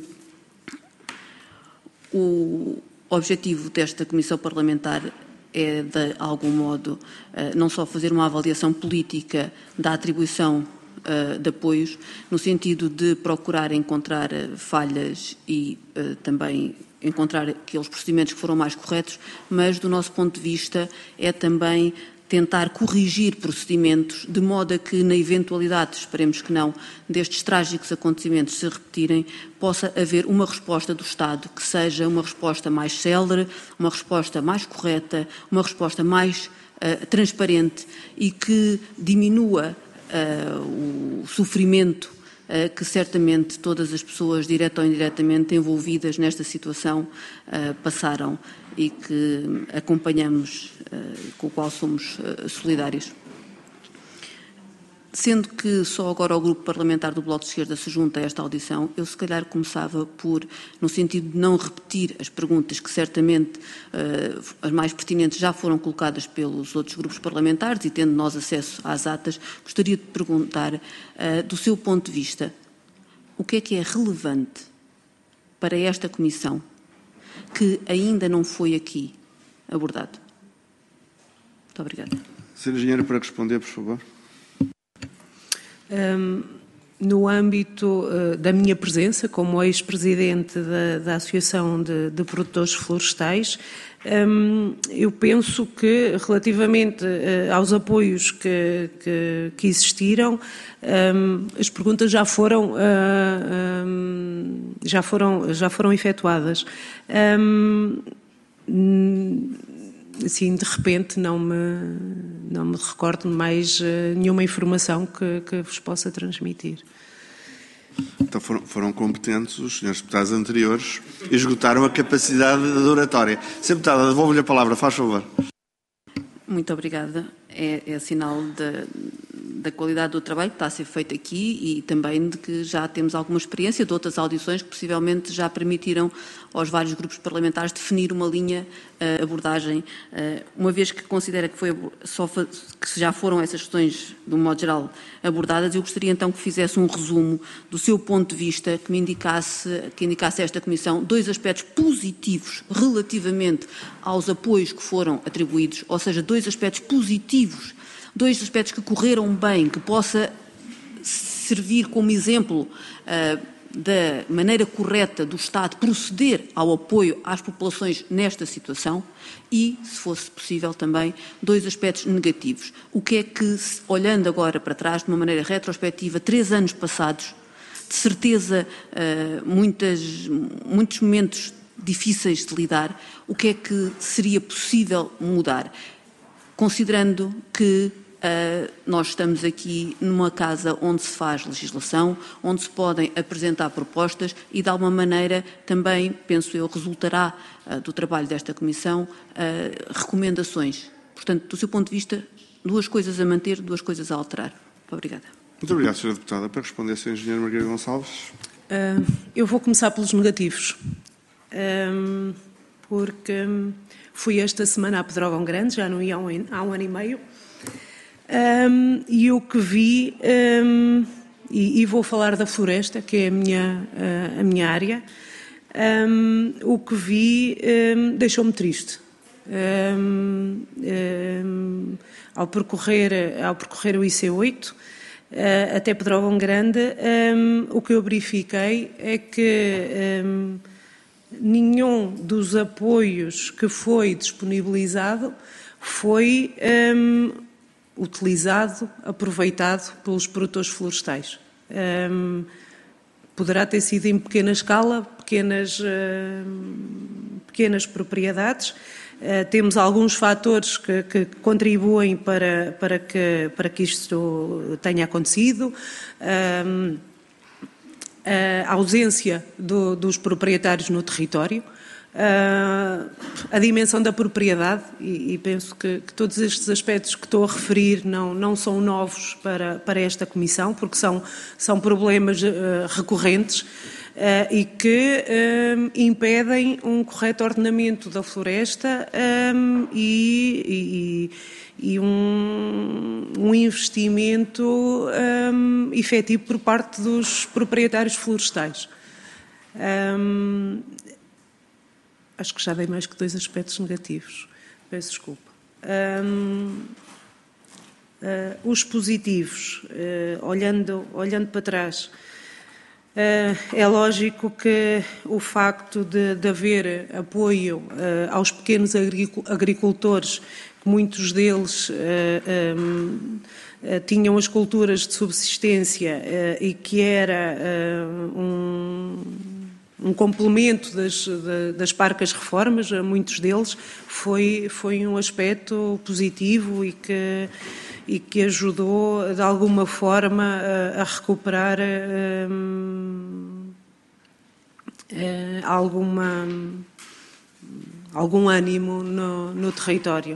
o objetivo desta Comissão Parlamentar é, de algum modo, não só fazer uma avaliação política da atribuição de apoios, no sentido de procurar encontrar falhas e também encontrar aqueles procedimentos que foram mais corretos, mas, do nosso ponto de vista, é também tentar corrigir procedimentos de modo a que, na eventualidade, esperemos que não, destes trágicos acontecimentos se repetirem, possa haver uma resposta do Estado que seja uma resposta mais célere, uma resposta mais correta, uma resposta mais transparente e que diminua o sofrimento que certamente todas as pessoas, direta ou indiretamente, envolvidas nesta situação passaram e que acompanhamos, com o qual somos solidários. Sendo que só agora o Grupo Parlamentar do Bloco de Esquerda se junta a esta audição, eu se calhar começava por, no sentido de não repetir as perguntas que certamente as mais pertinentes já foram colocadas pelos outros grupos parlamentares e tendo nós acesso às atas, gostaria de perguntar, do seu ponto de vista, o que é relevante para esta Comissão que ainda não foi aqui abordado? Muito obrigada. Sra. Engenheira, para responder, por favor. No âmbito da minha presença como ex-presidente da Associação de Produtores Florestais, eu penso que, relativamente aos apoios que existiram, as perguntas já foram efetuadas. Assim, de repente, não me recordo mais nenhuma informação que vos possa transmitir. Então foram competentes os senhores deputados anteriores e esgotaram a capacidade de oratória. Sra. Deputada, devolvo-lhe a palavra, faz favor. Muito obrigada. É sinal da qualidade do trabalho que está a ser feito aqui e também de que já temos alguma experiência de outras audições que possivelmente já permitiram aos vários grupos parlamentares definir uma linha abordagem. Uma vez que considera que que já foram essas questões, de um modo geral, abordadas, eu gostaria então que fizesse um resumo do seu ponto de vista, que indicasse a esta Comissão 2 aspectos positivos relativamente aos apoios que foram atribuídos, ou seja, 2 aspectos positivos, 2 aspectos que correram bem, que possa servir como exemplo da maneira correta do Estado proceder ao apoio às populações nesta situação e, se fosse possível também, 2 aspectos negativos. O que é que, olhando agora para trás, de uma maneira retrospectiva, 3 anos passados, de certeza muitos momentos difíceis de lidar, o que é que seria possível mudar? Considerando que nós estamos aqui numa casa onde se faz legislação, onde se podem apresentar propostas e, de alguma maneira, também, penso eu, resultará do trabalho desta Comissão recomendações. Portanto, do seu ponto de vista, 2 coisas a manter, 2 coisas a alterar. Muito obrigada. Muito obrigado, Sra. Deputada. Para responder, Sra. Engenheira Margarida Gonçalves. Eu vou começar pelos negativos, porque fui esta semana a Pedrógão Grande, já não ia há um ano e meio, e o que vi, e vou falar da floresta, que é a minha área, o que vi deixou-me triste. Ao percorrer o IC8 até Pedrógão Grande, o que eu verifiquei é que nenhum dos apoios que foi disponibilizado foi utilizado, aproveitado pelos produtores florestais. Poderá ter sido em pequena escala, pequenas propriedades. Temos alguns fatores que contribuem para que isto tenha acontecido. A ausência dos proprietários no território, a dimensão da propriedade, e penso que todos estes aspectos que estou a referir não são novos para esta Comissão, porque são problemas recorrentes. e que impedem um correto ordenamento da floresta e um investimento efetivo por parte dos proprietários florestais. Acho que já dei mais que 2 aspectos negativos. Peço desculpa. Os positivos, olhando para trás, é lógico que o facto de haver apoio aos pequenos agricultores, que muitos deles tinham as culturas de subsistência e que era um complemento das parcas reformas, a muitos deles, foi um aspecto positivo e que ajudou, de alguma forma, a recuperar algum ânimo no território.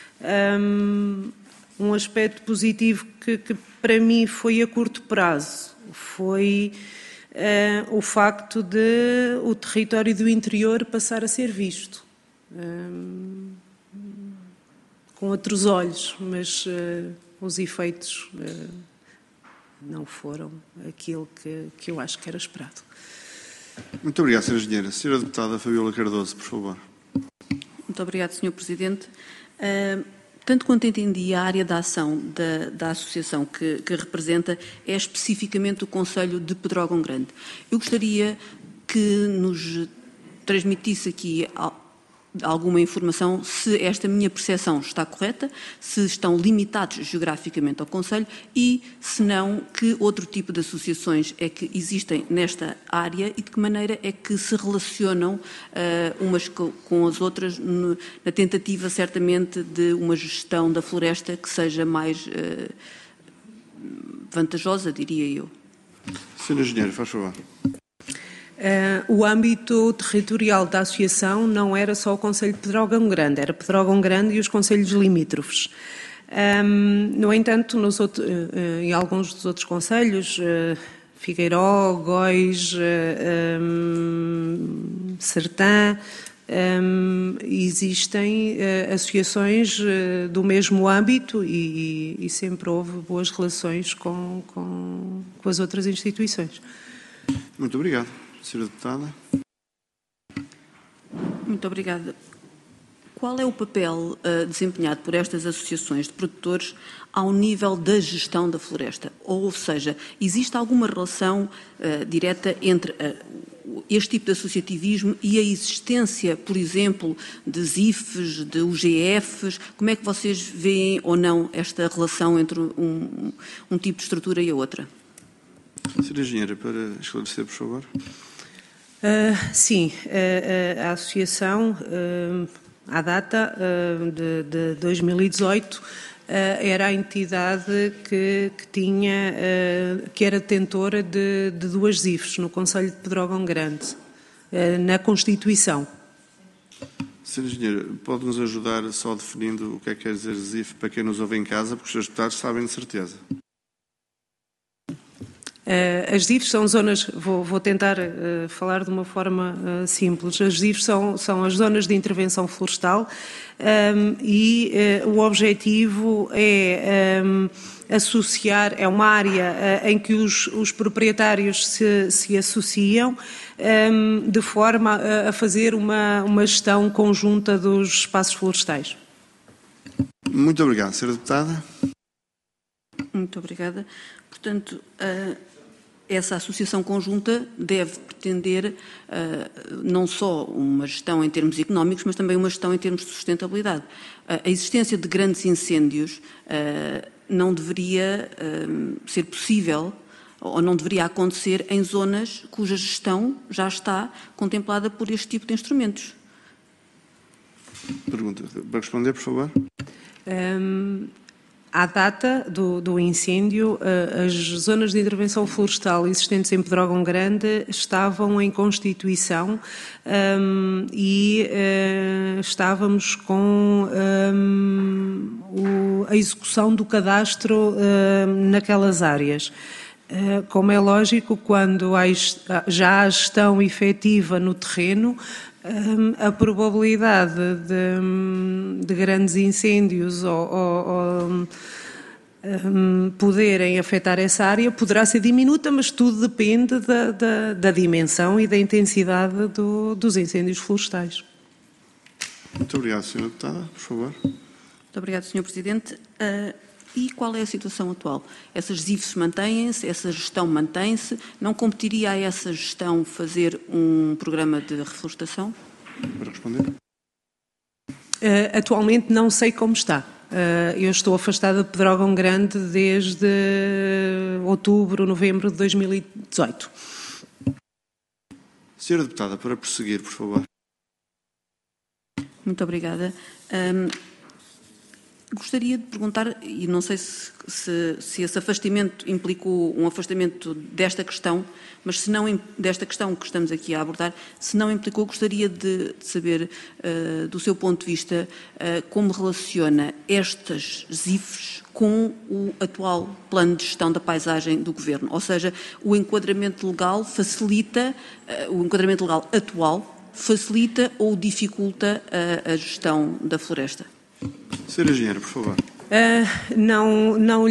Um aspecto positivo que para mim foi a curto prazo foi o facto de o território do interior passar a ser visto com outros olhos, mas os efeitos não foram aquilo que eu acho que era esperado. Muito obrigado, Sra. Engenheira. Sra. Deputada Fabiola Cardoso, por favor. Muito obrigada, Sr. Presidente. Tanto quanto entendi, a área de ação da associação que representa é especificamente o Concelho de Pedrógão Grande. Eu gostaria que nos transmitisse aqui alguma informação se esta minha percepção está correta, se estão limitados geograficamente ao Concelho e, se não, que outro tipo de associações é que existem nesta área e de que maneira é que se relacionam umas com as outras na tentativa, certamente, de uma gestão da floresta que seja mais vantajosa, diria eu. Sra. Engenheira, faz favor. O âmbito territorial da associação não era só o Concelho de Pedrógão Grande, era Pedrógão Grande e os concelhos limítrofes. No entanto, em alguns dos outros concelhos, Figueiró, Góis, Sertã, existem associações do mesmo âmbito e sempre houve boas relações com as outras instituições. Muito obrigado. Sra. Deputada. Muito obrigada. Qual é o papel desempenhado por estas associações de produtores ao nível da gestão da floresta? Ou seja, existe alguma relação direta entre este tipo de associativismo e a existência, por exemplo, de ZIFs, de UGFs? Como é que vocês veem ou não esta relação entre um tipo de estrutura e a outra? Sra. Engenheira, para esclarecer, por favor. Sim, a associação, à data de 2018, era a entidade que era detentora de 2 ZIFs no Concelho de Pedrógão Grande, na Constituição. Sra. Engenheira, pode-nos ajudar só definindo o que quer dizer ZIF para quem nos ouve em casa, porque os seus deputados sabem de certeza. As ZIFs são zonas, vou tentar falar de uma forma simples, as ZIFs são as zonas de intervenção florestal e o objetivo é associar, é uma área em que os proprietários se associam de forma a fazer uma gestão conjunta dos espaços florestais. Muito obrigado, Sra. Deputada. Muito obrigada. Portanto, essa associação conjunta deve pretender não só uma gestão em termos económicos, mas também uma gestão em termos de sustentabilidade. A existência de grandes incêndios não deveria ser possível ou não deveria acontecer em zonas cuja gestão já está contemplada por este tipo de instrumentos. Pergunta. Para responder, por favor. À data do incêndio, as zonas de intervenção florestal existentes em Pedrógão Grande estavam em constituição e estávamos com a execução do cadastro naquelas áreas. Como é lógico, quando já há gestão efetiva no terreno, a probabilidade de grandes incêndios ou poderem afetar essa área poderá ser diminuta, mas tudo depende da dimensão e da intensidade dos incêndios florestais. Muito obrigado, Sra. Deputada. Por favor. Muito obrigado, Sr. Presidente. E qual é a situação atual? Essas ZIFs mantêm-se? Essa gestão mantém-se? Não competiria a essa gestão fazer um programa de reflorestação? Para responder. Atualmente não sei como está. Eu estou afastada de Pedrógão Grande desde outubro, novembro de 2018. Sra. Deputada, para prosseguir, por favor. Muito obrigada. Gostaria de perguntar, e não sei se esse afastamento implicou um afastamento desta questão, mas se não desta questão que estamos aqui a abordar, se não implicou, gostaria de saber, do seu ponto de vista, como relaciona estas ZIFs com o atual plano de gestão da paisagem do Governo. Ou seja, o enquadramento legal facilita, o enquadramento legal atual facilita ou dificulta a gestão da floresta? Sra. Engenheira, por favor. Não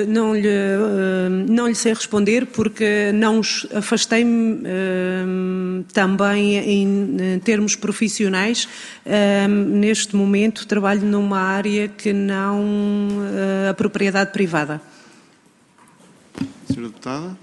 lhe sei responder porque não afastei-me também em termos profissionais. Neste momento trabalho numa área que não a propriedade privada. Sra. Deputada.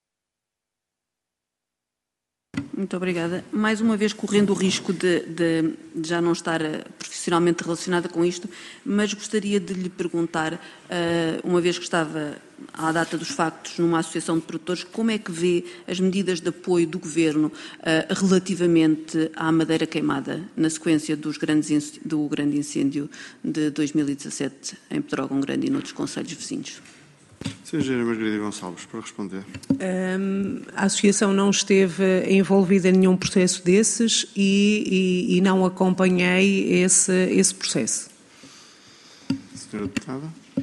Muito obrigada. Mais uma vez, correndo o risco de já não estar profissionalmente relacionada com isto, mas gostaria de lhe perguntar, uma vez que estava à data dos factos numa associação de produtores, como é que vê as medidas de apoio do Governo relativamente à madeira queimada, na sequência do grande incêndio de 2017 em Pedrógão Grande e noutros concelhos vizinhos? Sra. Engenheira Margarida Gonçalves, para responder. A associação não esteve envolvida em nenhum processo desses e não acompanhei esse processo. Sra. Deputada.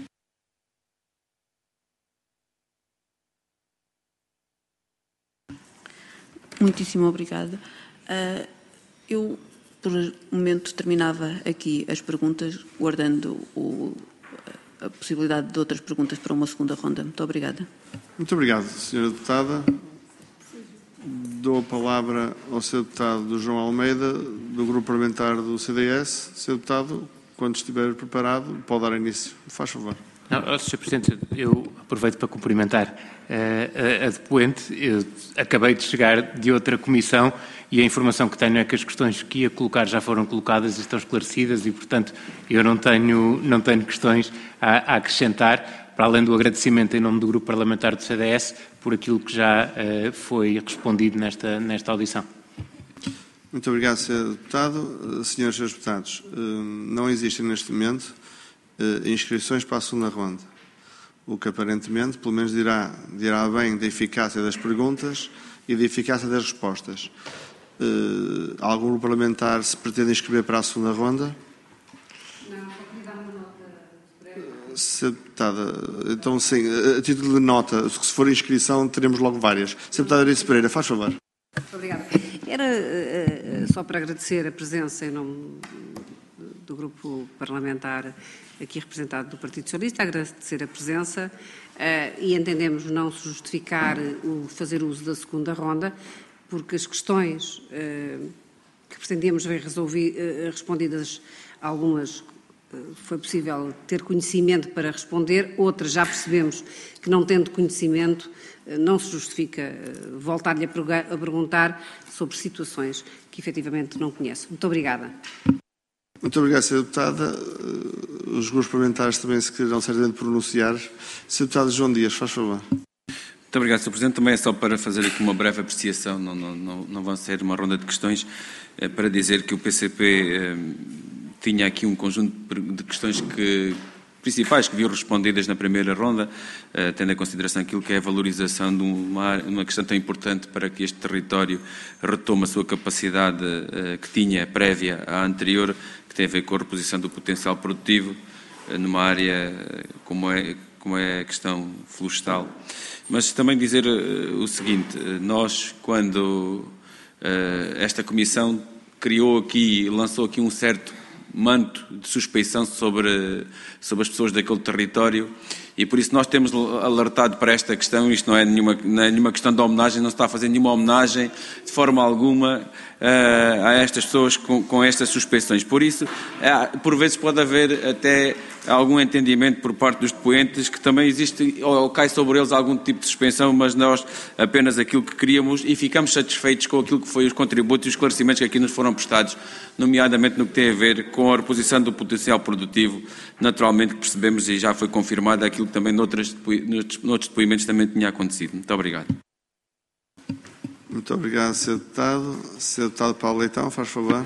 Muitíssimo obrigada. Eu, por um momento, terminava aqui as perguntas, guardando a possibilidade de outras perguntas para uma segunda ronda. Muito obrigada. Muito obrigado, Sra. Deputada. Dou a palavra ao Sr. Deputado João Almeida, do Grupo Parlamentar do CDS. Sr. Deputado, quando estiver preparado, pode dar início. Faz favor. Sr. Presidente, eu aproveito para cumprimentar a depoente. Eu acabei de chegar de outra comissão e a informação que tenho é que as questões que ia colocar já foram colocadas e estão esclarecidas e, portanto, eu não tenho questões a acrescentar, para além do agradecimento em nome do Grupo Parlamentar do CDS por aquilo que já foi respondido nesta audição. Muito obrigado, Sr. Deputado. Senhores e Srs. Deputados, não existem neste momento inscrições para a segunda ronda, o que aparentemente, pelo menos, dirá bem da eficácia das perguntas e da eficácia das respostas. Algum grupo parlamentar se pretende inscrever para a segunda ronda? Não, Sra. Deputada, então sim, a título de nota, se for inscrição teremos logo várias. Sra. Deputada Eurice Pereira, faz favor. Muito obrigada. Era só para agradecer a presença em nome do grupo parlamentar aqui representado do Partido Socialista, agradecer a presença e entendemos não se justificar o fazer uso da segunda ronda, porque as questões que pretendíamos ver respondidas, algumas foi possível ter conhecimento para responder, outras já percebemos que não tendo conhecimento não se justifica voltar-lhe a perguntar sobre situações que efetivamente não conhece. Muito obrigada. Muito obrigado, Sra. Deputada. Os grupos parlamentares também se quererão certamente pronunciar. Sr. Deputado João Dias, faz favor. Muito obrigado, Sr. Presidente. Também é só para fazer aqui uma breve apreciação, não vão ser uma ronda de questões, para dizer que o PCP tinha aqui um conjunto de questões principais que viam respondidas na primeira ronda, tendo em consideração aquilo que é a valorização de uma questão tão importante para que este território retome a sua capacidade que tinha prévia à anterior, que tem a ver com a reposição do potencial produtivo numa área como é a questão florestal. Mas também dizer o seguinte, nós, quando esta Comissão lançou aqui um certo manto de suspeição sobre as pessoas daquele território, e por isso nós temos alertado para esta questão. Isto não é nenhuma questão de homenagem, não se está a fazer nenhuma homenagem de forma alguma a estas pessoas com estas suspeições. Por isso, por vezes pode haver até algum entendimento por parte dos depoentes que também existe ou cai sobre eles algum tipo de suspensão, mas nós apenas aquilo que queríamos, e ficamos satisfeitos com aquilo que foi os contributos e os esclarecimentos que aqui nos foram prestados, nomeadamente no que tem a ver com a reposição do potencial produtivo, naturalmente que percebemos, e já foi confirmado aquilo que também noutros depoimentos também tinha acontecido. Muito obrigado. Muito obrigado, Sr. Deputado. Sr. Deputado Paulo Leitão, faz favor.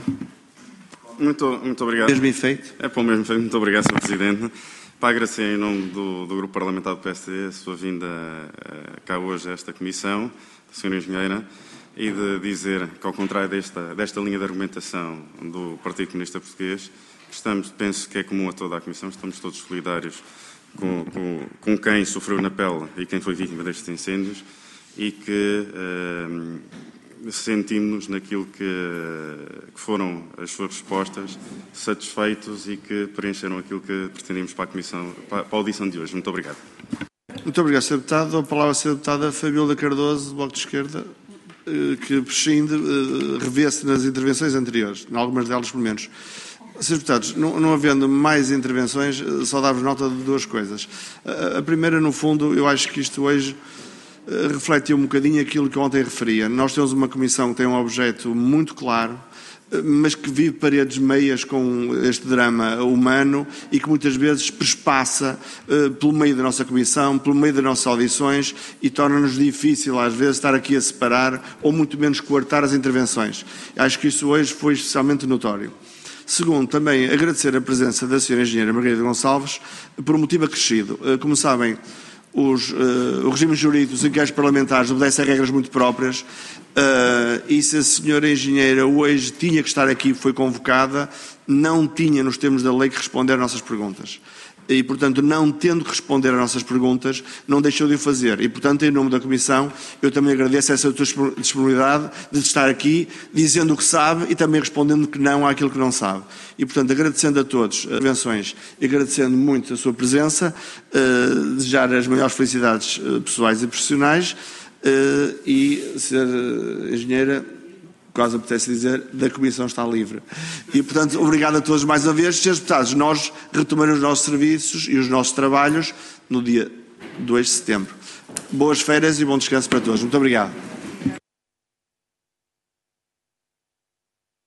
Muito obrigado. Mesmo efeito. É para o mesmo efeito. Muito obrigado, Sr. Presidente. Para agradecer em nome do Grupo Parlamentar do PSD a sua vinda cá hoje a esta Comissão, Sra. Engenheira, e de dizer que, ao contrário desta linha de argumentação do Partido Comunista Português, penso que é comum a toda a Comissão, estamos todos solidários com quem sofreu na pele e quem foi vítima destes incêndios, e que sentimos-nos naquilo que foram as suas respostas, satisfeitos e que preencheram aquilo que pretendíamos para a Comissão, para a audição de hoje. Muito obrigado. Muito obrigado, Sr. Deputado. A palavra à Sra. Deputada Fabíola Cardoso, do Bloco de Esquerda, que prescinde, revê-se nas intervenções anteriores, em algumas delas pelo menos. Srs. Deputados, não havendo mais intervenções, só dar-vos nota de duas coisas. A primeira, no fundo, eu acho que isto hoje refletiu um bocadinho aquilo que ontem referia. Nós temos uma Comissão que tem um objeto muito claro, mas que vive paredes meias com este drama humano e que muitas vezes perspassa pelo meio da nossa Comissão, pelo meio das nossas audições, e torna-nos difícil às vezes estar aqui a separar ou muito menos coartar as intervenções. Acho que isso hoje foi especialmente notório. Segundo, também agradecer a presença da Sra. Engenheira Margarida Gonçalves por um motivo acrescido. Como sabem, os regimes jurídicos e inquéritos parlamentares obedecem a regras muito próprias, e se a senhora engenheira hoje tinha que estar aqui, foi convocada, não tinha, nos termos da lei, que responder às nossas perguntas. E, portanto, não tendo que responder às nossas perguntas, não deixou de o fazer. E, portanto, em nome da Comissão, eu também agradeço essa disponibilidade de estar aqui, dizendo o que sabe e também respondendo que não àquilo que não sabe. E, portanto, agradecendo a todos as intervenções e agradecendo muito a sua presença, desejar as maiores felicidades pessoais e profissionais, e, Sra. Engenheira, quase apetece dizer, da Comissão está livre. E, portanto, obrigado a todos mais uma vez. Srs. Deputados, nós retomaremos os nossos serviços e os nossos trabalhos no dia 2 de setembro. Boas férias e bom descanso para todos. Muito obrigado.